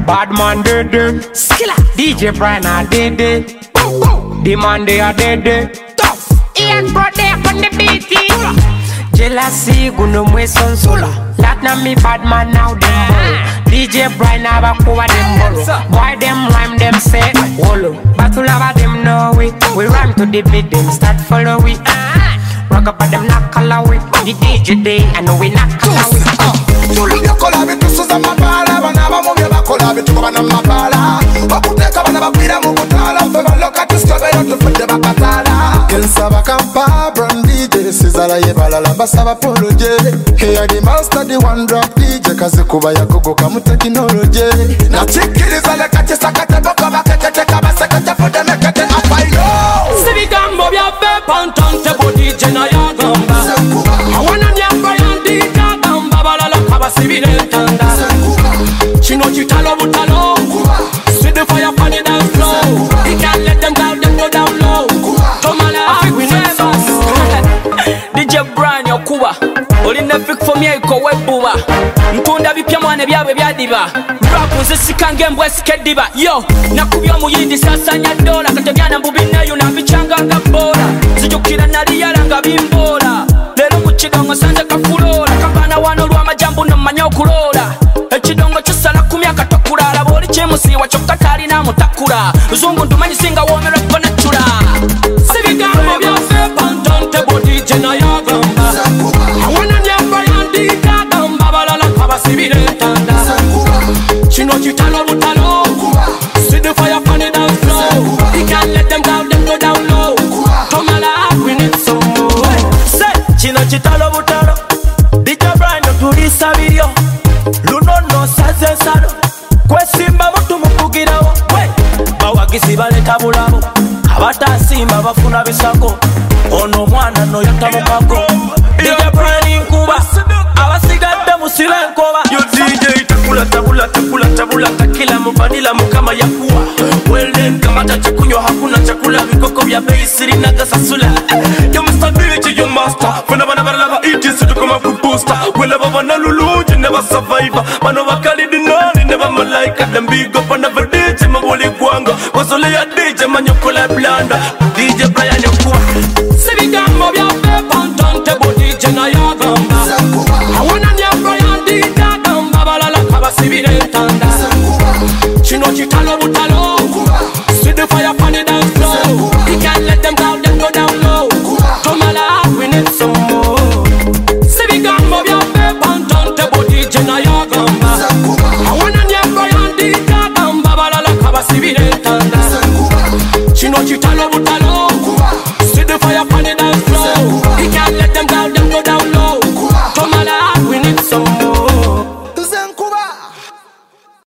Bad man dead. Skilla. DJ Brian a dead. The man they are dead. Tough. Ian brought there on the beat. Jealousy gunu mwe sonsula. That na me bad man now them bolo. DJ Brian have a cover them bolo. Boy them rhyme them say wolo. Battle over them know it. We rhyme to the beat them start follow it. Rock up at them not color it. The DJ day and we not color it. Tulibya kola bitu suza mabala. Banaba mubya bakola bitu kubana mabala. Bakuteka bana bakwira mukutala. Feba loka tuskobe yotu fute bakatala. Kensaba kampa brand DJ. Sizala yebala lamba saba poloje. Hey the master the one drop DJ. Kazi kuba ya kogo kamu technology. Na chikiliza le kache sakate boka bakete kaba sakate fude mekete apayo. Sibi gambo bya fe pantante bo DJ na ya gamba. Awana nyamba yandi ya gamba balala kaba sibile tanda. Chino chitalo butalo. See the fire on the dance floor. You can't let them down, them go down low. Tomala we never. DJ Brian yokuba. Oli nefik for me iko webuba. Ntunda bipya mwane byabe byadiba. Rap nzisikange mbwe skediba. Yo, nakubya muyindi sasa nya dola. Katebyana mbubina yo na bichanga nga bora. Zijukira nali yalanga bimbola. Lero mukigongo sanze kafulola. Kabana wano lwa majambu no manya okulola. Ekidongo kisala kumyaka tokulala. Boli chemusiwa kyokka talina mutakula. Zungu ntumanyi singa womera banachula. Sibigambo byafe pantante body jena yagamba. Awana nyamba yandika gamba balala kaba sibire tanda. Chino chitalo butalo. See the fire on the dance floor. You can't let them down, them go down low. Tomala we need some more. Say chino chitalo butalo. DJ Brian tulisa video. Luno no saze salo. Kwesimba mutu mukugirawo. Bawagisi baleta bulabo. Abata simba bafuna bisako. Ono mwana no yatamukako. DJ Brian nkuba. Abasigadde musile nkoba. Yo DJ tabula takila muvanila mukama yakuwa. Well then kama tachakunywa hakuna chakula. Vikoko vya bei siri na gasasula. Yo Mr. DJ yo master. Funa bana lava iti situ kama booster. Wela baba na lulu you never survivor. Mano wakali dinani never malaika. Them big up and never DJ maboli kwanga. Wasole ya DJ manyokola blanda. DJ Brian yokuwa. Sibigambo bya fe pantante bo DJ na yagamba. Awana nyamba yandika gamba balala kaba sibire tanda. Chino chitalo butalo. See the fire on the dance floor. You can't let them down, them go down low. Tomala we need some more. Sibigambo bya fe pantante bo DJ na yagamba. Awana nyamba yandika gamba balala kaba sibire tanda. Chino chitalo butalo.